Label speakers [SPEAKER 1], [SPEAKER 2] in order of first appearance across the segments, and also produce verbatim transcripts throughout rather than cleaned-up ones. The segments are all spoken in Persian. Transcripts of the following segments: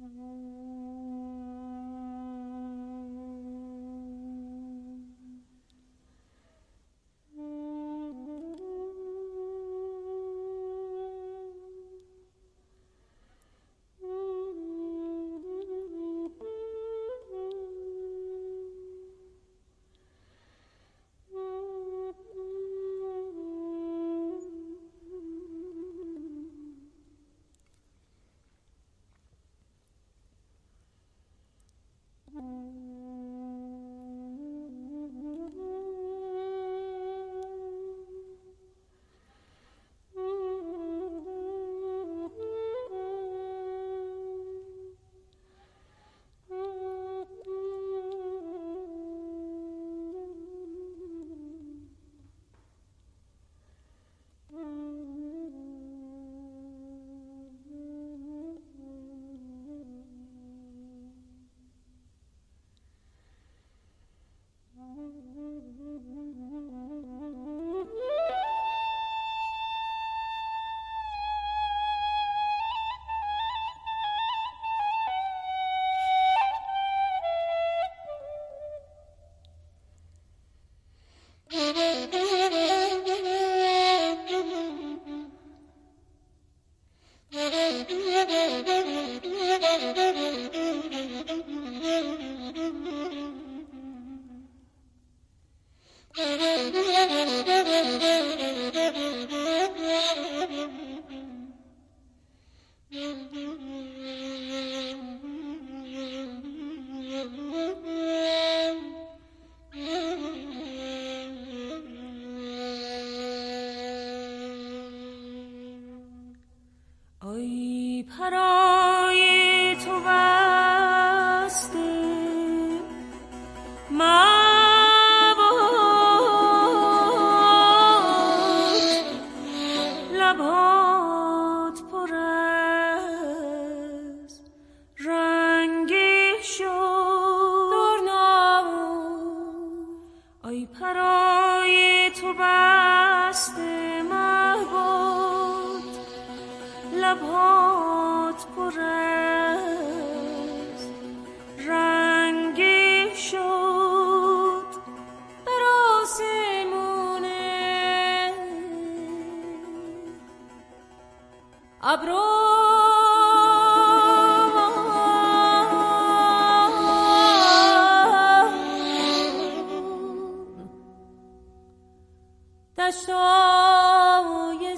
[SPEAKER 1] دشتای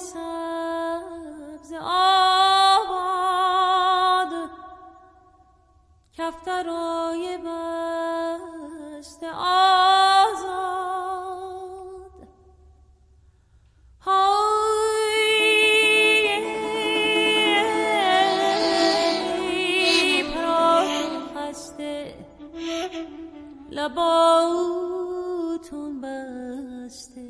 [SPEAKER 1] سبز آباد، کفترای بسته آزاد، های پران خسته لباتون بسته.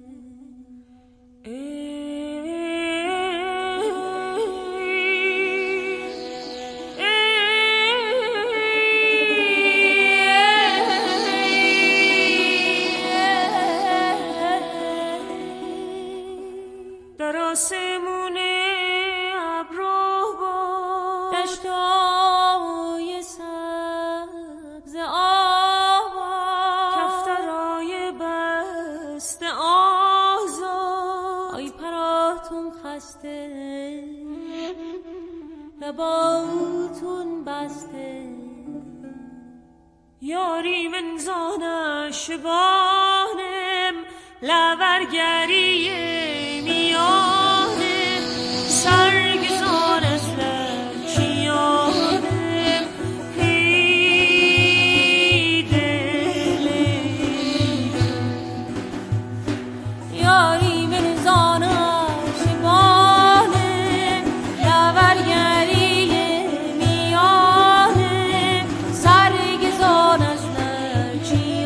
[SPEAKER 2] در آسمون ابرو با
[SPEAKER 1] دشتای سبز آباد،
[SPEAKER 2] کفترای بسته آزاد،
[SPEAKER 1] آی پراتون خسته لباتون بسته.
[SPEAKER 2] یاری من زانش بانم لورگری میانه، سرگزار از لرچیانه، هی دلی
[SPEAKER 1] یاری من زانش بانم لورگری میانه، سرگزار از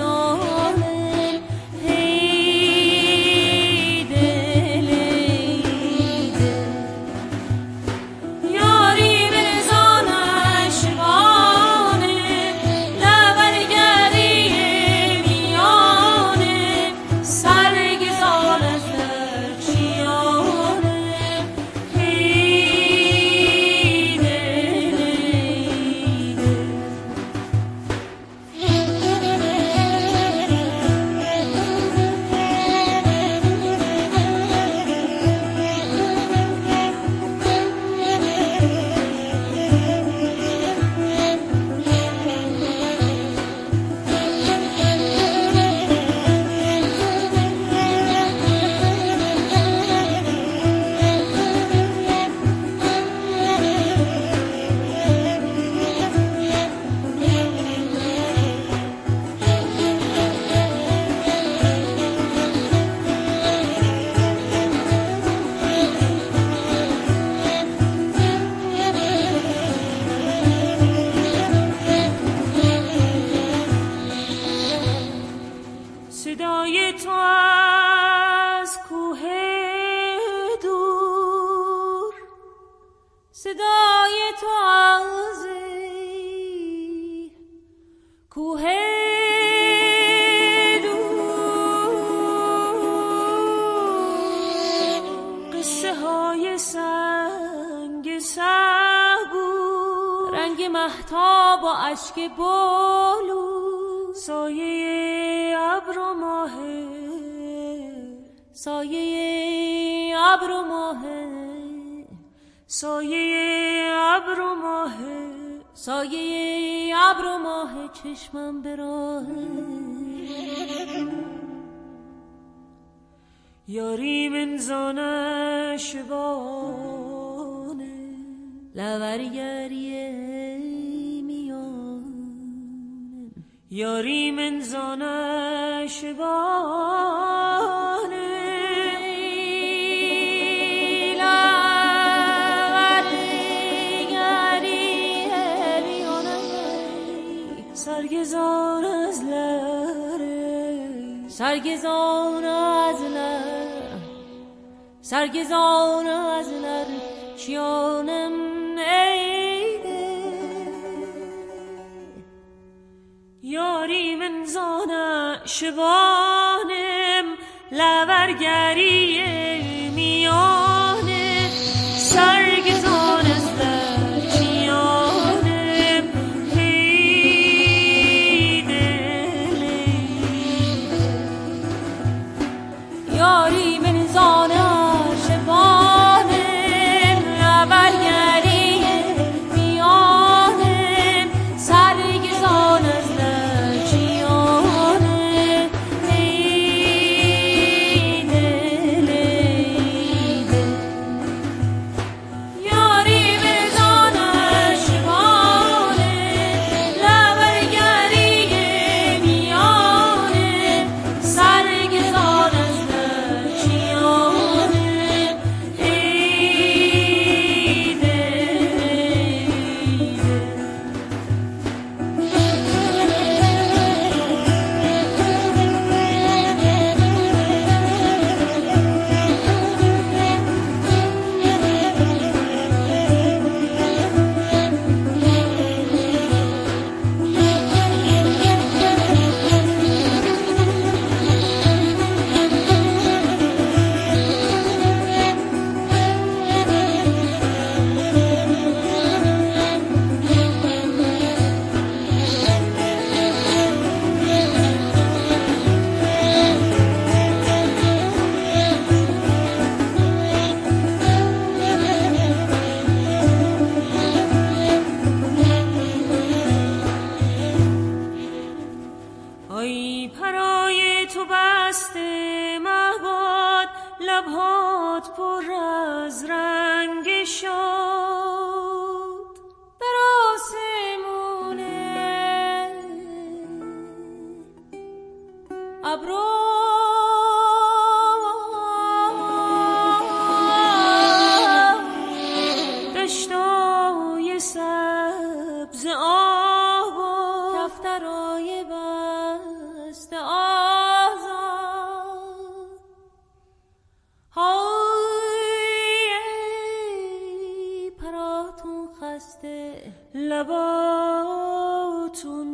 [SPEAKER 1] لرچیانه، هی دلی صدای تو از کوه دور،
[SPEAKER 2] قصه های سنگ صبور،
[SPEAKER 1] رنگ مهتاب و اشک بلور،
[SPEAKER 2] سایه ابر و ماه،
[SPEAKER 1] سایه ابر و ماه،
[SPEAKER 2] سایه ابر و ماه،
[SPEAKER 1] سایه ابر و ماه چشمم به راه.
[SPEAKER 2] یاری من زانه شبانه،
[SPEAKER 1] لورگریه میان،
[SPEAKER 2] یاری من زانه شبانه، سرگزان از لره،
[SPEAKER 1] سرگزان از لر، سرگزان از لر چیانم ایده.
[SPEAKER 2] یاری من زانه شبانم، لورگری میانه، سرگزان از لر چیانم
[SPEAKER 1] یاری من زانه شبانم، لورگری میانم، سرگزان از لر چیانم ای دل ای دل. یاری من زانه شبانم، لورگری میانم، سرگزان از لر چیانم ای دل
[SPEAKER 2] آی پرای تو بسته مهباد، لبهات پر از رنگ شاد،
[SPEAKER 1] در آسمونه ابرو
[SPEAKER 2] دشتای سبز آباد،
[SPEAKER 1] کفترای بسته آزاد. های ای پراتون خسته،
[SPEAKER 2] لباتون